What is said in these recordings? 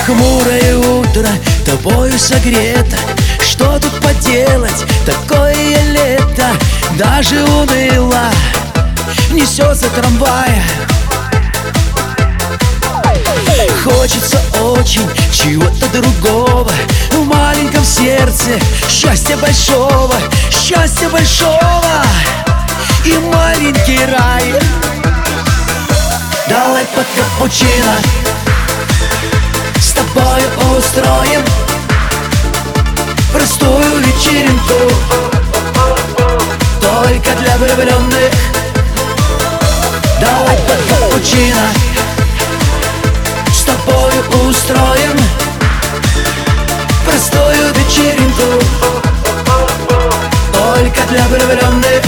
Хмурое утро тобою согрето. Что тут поделать, такое лето. Даже уныло несется трамвай. Хочется очень чего-то другого. В маленьком сердце счастья большого, счастья большого и маленький рай. Давай под капучино с тобою устроим простую вечеринку, только для влюбленных. Давай под капучино с тобою устроим простую вечеринку, только для влюбленных.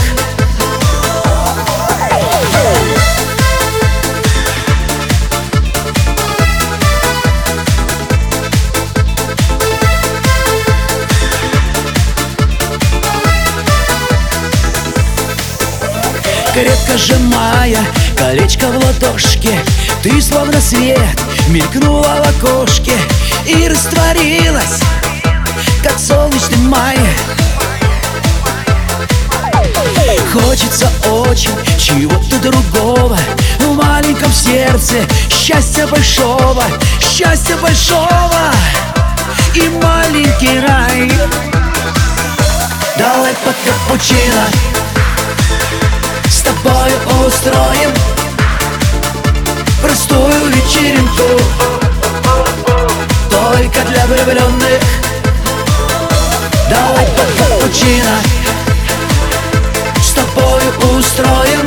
Крепко сжимая колечко в ладошке, ты словно свет мелькнула в окошке и растворилась, как солнечный май. Хочется очень чего-то другого. В маленьком сердце счастья большого, счастья большого и маленький рай. Давай под капучино с тобою устроим простую вечеринку, только для влюбленных. Давай под капучино с тобою устроим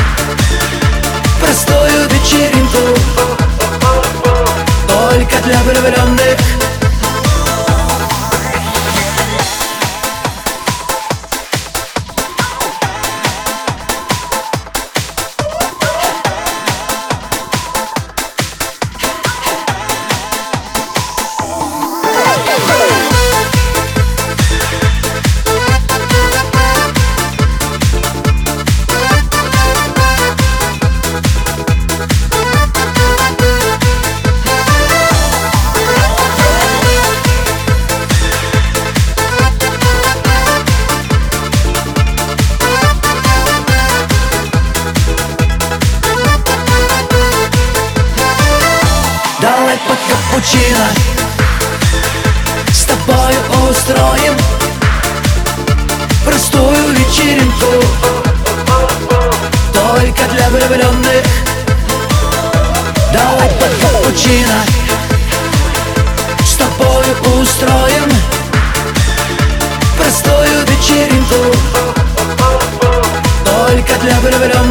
простую вечеринку, только для влюбленных. Давай под капучино с тобою устроим простую вечеринку, только для влюбленных. Давай под капучино с тобою устроим простую вечеринку, только для влюбленных.